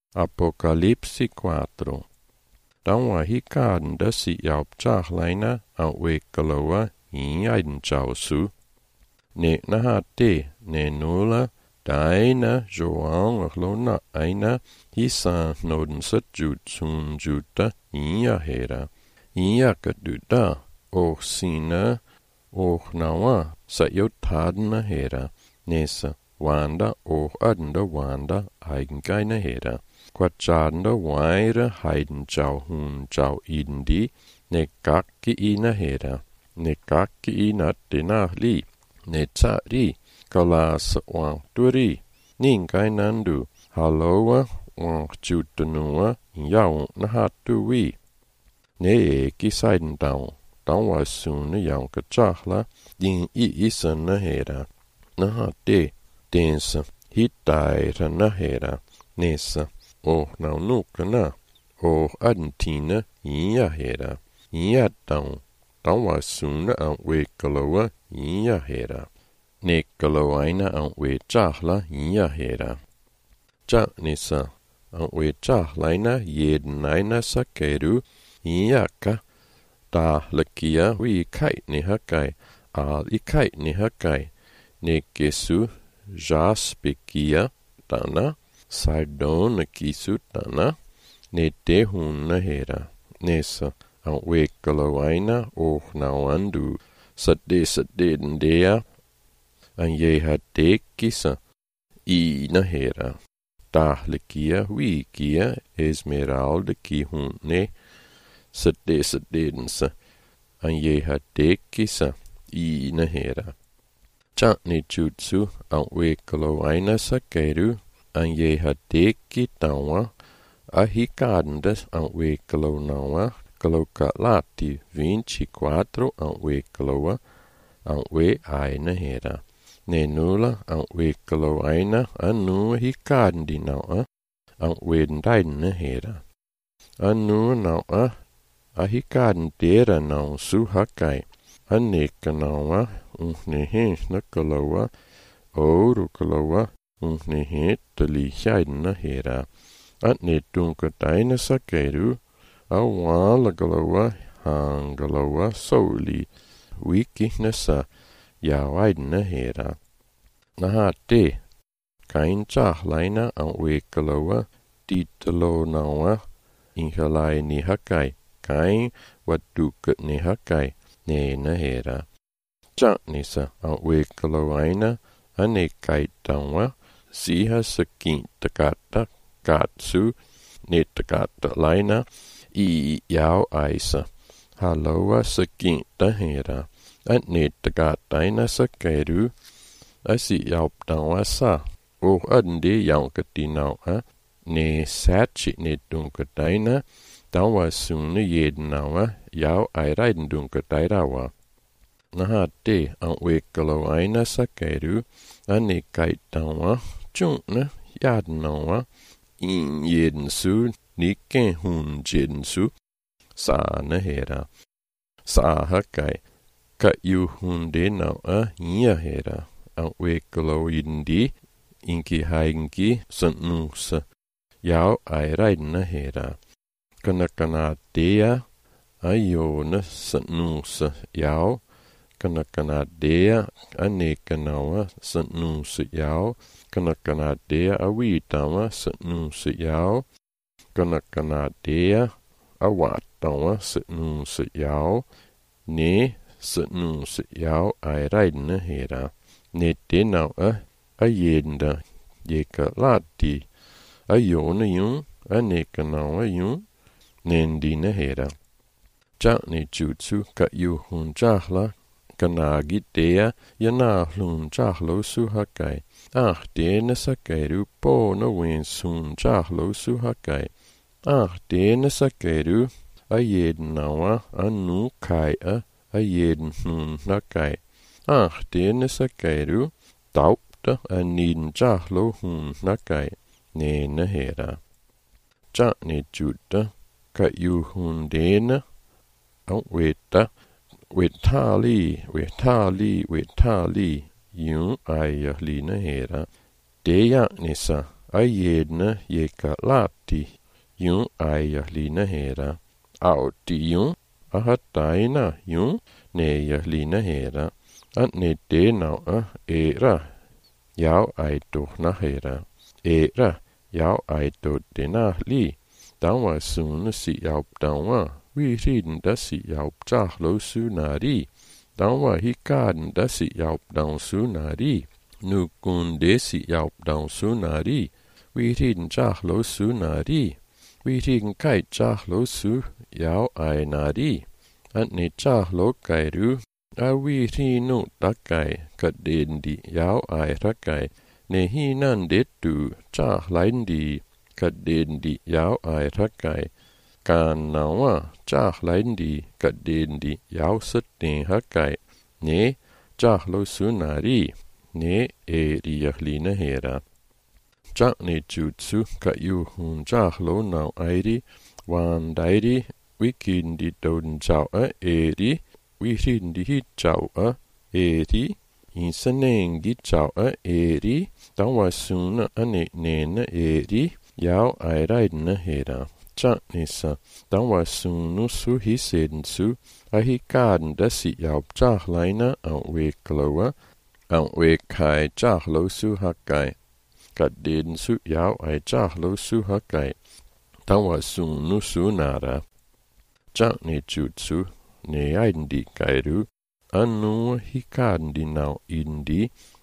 Apocalipsi 4. Dan var hikaden da si jauptsahlaina au wekaloa hiaiden chausu. Ne nahate ne nula daina joan lona aina hisa noden satjut sun juta hia hera. Hia kaduda sina nawa sa jotadena hera. Nesa wanda adenda wanda eigengeine hera. Quatschadende waire heidenchau hunchau indi ne kakki ina hera. Ne kakki ina tenahli. Ne tsari kalas wanturi. Ninkainandu haloa wantjutanua jau nahatui. Ne eki saidentau. Dan was sunne janka chahla din isana hera. Nahate densa hitaira nahera. Nesa naunukana adentina ia hera. Ia dan was sunne wekaloa ia hera. Nekaloaina we chahla ia hera. Cha nesa we chahlaina yedenaina sakeru iaka ta lakia wi kai ne hakai ikai ne hakai ne kesu jaspikia tana sardon kisu tana ne te hunna hera. Nesa we kaloaina nawandu sade dea an ye hate kisa na hera. Ta lekia wikia esmeralda ki hunne sade densa an ye hate kisa na hera. Cha ne jutsu we kaloaina sakeru an ye hate ki tawa hikadendas we kalonawa kalokalati 24 we kaloa we aina hera. Ne nula we kaloaina anu hikadendi nawa we ndaina hera. Anu nawa hikadendera naw su hakai aneka nawa ne na kaloa oru kaloa ne tali haidna hera. Ne tunka taina sakeru awala galoa hangaloa soli wiki nasa yawaidna hera. Nahate kain chahlaina we kaloa titalo nawa inhalai ni hakai kain wadukat ni hakai ne na hera. Cha nisa we kaloaina ane kai tawa siha sakin takata katsu ne takata laina yao aisa haloa sakin tahera. Ne takataina sakeru asi yaup tawa sa adende yankatinau ne sachi ne dunkataina tawa sunne yedenawa yau airaiden dunkatairawa. Nahate we kaloaina sakeru ane kaitawa chunna yadenawa in yedensu niken hun jedensu sa nahera. Sa hakai ka yu hunde nawa ia hera. We kaloidi inki haigenki santnusa yau airaidna hera. Kanakana dea ayona santnusa yau kanakana dea anekanawa santnusa yau kanakana dea awitawa santnusa yau kanakana dea awatawa santnusa yau ne santnusa yau airaidna hera. Ne tenau yedenda yeka lati ayona yun anekanawa yun nendina hera. Cha ne jutsu ka yu hun chahla kanagi dea yana hun chahlo su hakai dena sakeru po na wins hun chahlo su hakai dena sakeru yedenawa anu kai yeden hun hakai dena sakeru taupta niden chahlo hun nakai ne na hera. Cha ne juta ka yu hun dena wetali yun ayahli na hera. Deya nisa ayedna yekalati yun ayahlina hera auti yun ahataina yun neyahlina hera ne denau era yau aito na hera era yau aito dena li dawa sun si yau dawa vi rin da si yau cha lo su nari dawa hikan da si yau daw su nari nu kun de si yau daw su nari vi rin cha lo su nari vi rin kai cha lo su yau ai nari ne cha lo kai ru a vi ri nu da kai ka den di yau ai ra kai ne hi nan de tu cha lain di ka den di yau ai ra kai kan nawa cha lain di ka den di yau sat ne ha kai ne cha lo su nari ne e ri yahli na hera cha ne jutsu ka yu hun cha lo nau ai ri wan dai ri wikin di don chao e ri wi rin di hi chao e ri in saneng gi chao e ri tang wa sun ane ne na e ri yao ai rai na hera cha ne sa tang wa sun nu su hi sen su a hi kan da si yao cha lai na au we klowa au we kai cha lo su ha kai ka den su yao ai cha lo su ha kai tang wa sun nu su na ra cha ne jutsu ne aindi kairu anu hikan di nau indi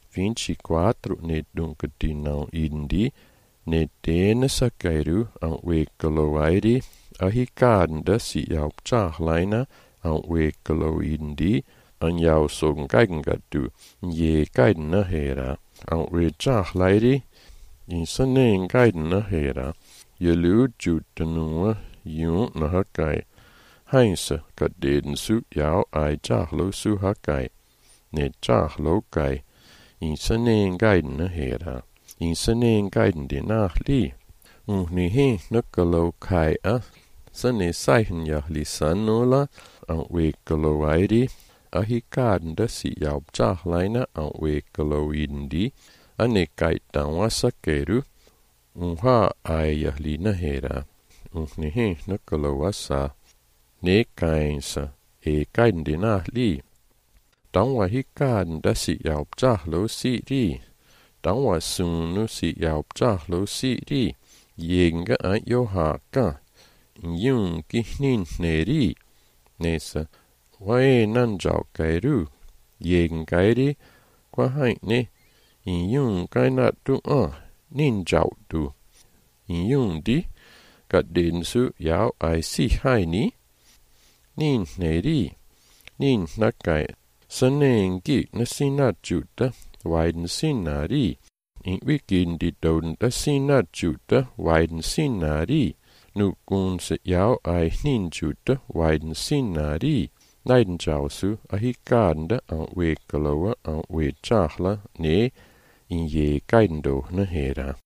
24 ne dunque di nau indi ne tena sa kairu an we kolowairi a hikan da si yau cha laina an we kolo indi an yau song kain gatu ye kain na hera an we cha lairi in sanen kain na hera yelu jutanu yun na hakai Heinz ka den su yao ai cha lo su ha kai ne cha lo kai in sanen gaiden na hera in sanen gaiden de na li ni he na ka lo kai sane sai hin ya li san no la an we ka lo ai di a hi kan da si yao cha lai na an we ka lo in di ane kai tan wa sa ke ru ha ai ya li na hera ni he na ka lo wa sa ne kainsa e kain de na li tang wa hi kan da si yao cha lo si ri tang wa sun nu si yao cha lo si ri yen ga a yo ha ka yun ki nin ne ri ne sa wa e nan jao kai ru yen kai ri kwa hai ne yun kai na tu nin jao tu yun di ka den su yao ai si hai ni nin ne ri nin na kai sanen gi na sina juta waiden sina ri in wikin di don da sina juta waiden sina ri nu kun se yao ai nin juta waiden sina ri naiden jao su a hi kan da an we kalowa an we chahla ne in ye kain do na hera